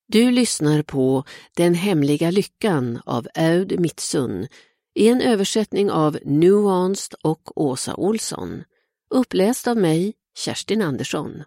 Du lyssnar på Den hemliga lyckan av Aud Mitsun i en översättning av Nuanced och Åsa Olsson. Uppläst av mig, Kerstin Andersson.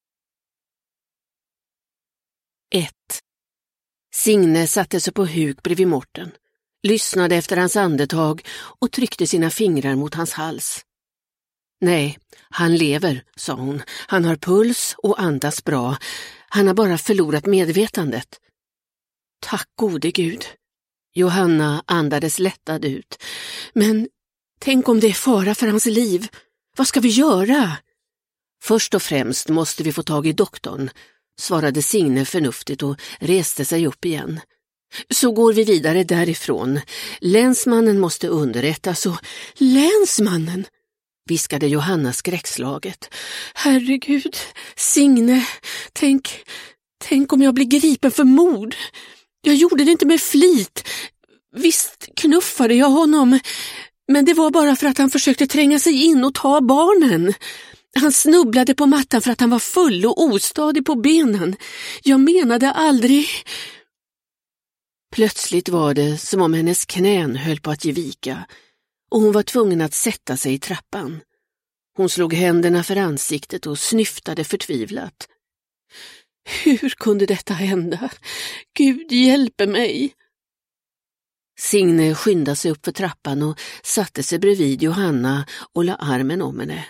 1. Signe satte sig på huk bredvid Morten, lyssnade efter hans andetag och tryckte sina fingrar mot hans hals. Nej, han lever, sa hon. Han har puls och andas bra. Han har bara förlorat medvetandet. Tack gode Gud. Johanna andades lättad ut. Men tänk om det är fara för hans liv. Vad ska vi göra? Först och främst måste vi få tag i doktorn, svarade Signe förnuftigt och reste sig upp igen. Så går vi vidare därifrån. Länsmannen måste underrättas och... Länsmannen? Viskade Johanna skräckslaget. Herregud, Signe, tänk om jag blir gripen för mord. Jag gjorde det inte med flit. Visst knuffade jag honom, men det var bara för att han försökte tränga sig in och ta barnen. Han snubblade på mattan för att han var full och ostadig på benen. Jag menade aldrig... Plötsligt var det som om hennes knän höll på att ge vika och hon var tvungen att sätta sig i trappan. Hon slog händerna för ansiktet och snyftade förtvivlat. Hur kunde detta hända? Gud hjälpe mig! Signe skyndade sig upp för trappan och satte sig bredvid Johanna och la armen om henne.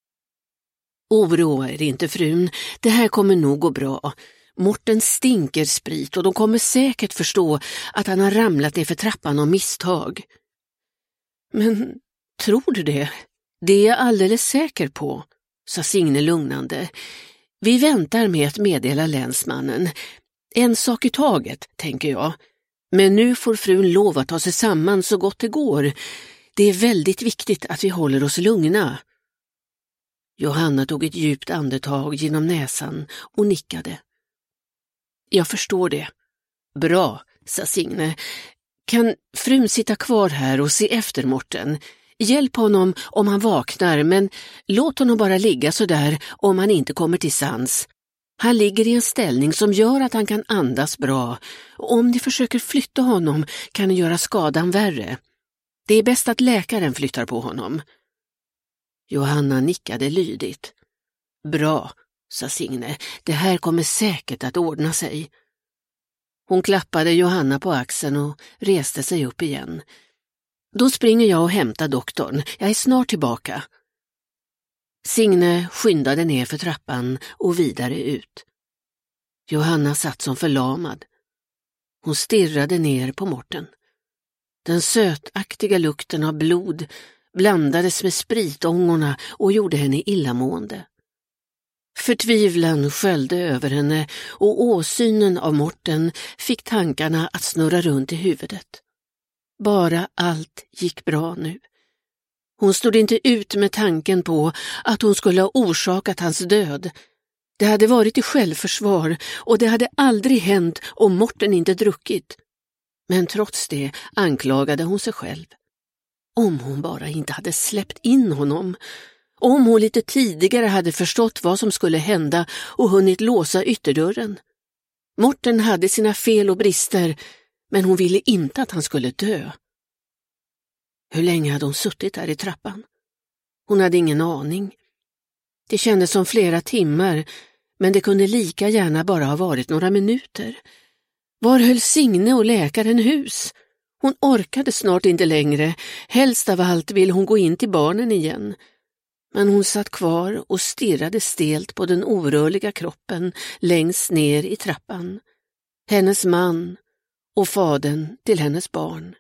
Oroa er inte, frun. Det här kommer nog gå bra. Morten stinker sprit och de kommer säkert förstå att han har ramlat ner för trappan av misstag. Men tror du det? Det är jag alldeles säker på, sa Signe lugnande. Vi väntar med att meddela länsmannen. En sak i taget, tänker jag. Men nu får frun lov att ta sig samman så gott det går. Det är väldigt viktigt att vi håller oss lugna. Johanna tog ett djupt andetag genom näsan och nickade. Jag förstår det. Bra, sa Signe. Kan frun sitta kvar här och se efter Morten? Hjälp honom om han vaknar, men låt honom bara ligga så där om han inte kommer till sans. Han ligger i en ställning som gör att han kan andas bra, och om ni försöker flytta honom kan ni göra skadan värre. Det är bäst att läkaren flyttar på honom. Johanna nickade lydigt. Bra, sa Signe. Det här kommer säkert att ordna sig. Hon klappade Johanna på axeln och reste sig upp igen. Då springer jag och hämtar doktorn. Jag är snart tillbaka. Signe skyndade ner för trappan och vidare ut. Johanna satt som förlamad. Hon stirrade ner på Morten. Den sötaktiga lukten av blod blandades med spritångorna och gjorde henne illamående. Förtvivlan sköljde över henne och åsynen av Morten fick tankarna att snurra runt i huvudet. Bara allt gick bra nu. Hon stod inte ut med tanken på att hon skulle ha orsakat hans död. Det hade varit i självförsvar och det hade aldrig hänt om Morten inte druckit. Men trots det anklagade hon sig själv. Om hon bara inte hade släppt in honom. Om hon lite tidigare hade förstått vad som skulle hända och hunnit låsa ytterdörren. Morten hade sina fel och brister, men hon ville inte att han skulle dö. Hur länge hade hon suttit där i trappan? Hon hade ingen aning. Det kändes som flera timmar, men det kunde lika gärna bara ha varit några minuter. Var höll Signe och läkaren hus? Hon orkade snart inte längre. Helst av allt ville hon gå in till barnen igen. Men hon satt kvar och stirrade stelt på den orörliga kroppen längst ner i trappan. Hennes man och fadern till hennes barn.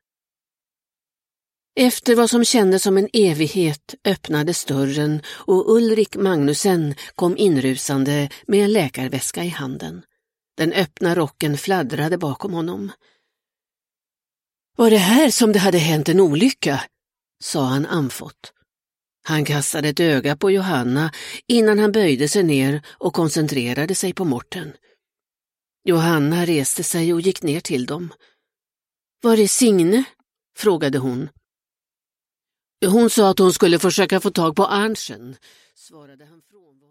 Efter vad som kändes som en evighet öppnades dörren och Ulrik Magnussen kom inrusande med en läkarväska i handen. Den öppna rocken fladdrade bakom honom. Var det här som det hade hänt en olycka? Sa han andfått. Han kastade ett öga på Johanna innan han böjde sig ner och koncentrerade sig på Morten. Johanna reste sig och gick ner till dem. Var är Signe? Frågade hon. Hon sa att hon skulle försöka få tag på Arntzen, svarade han från.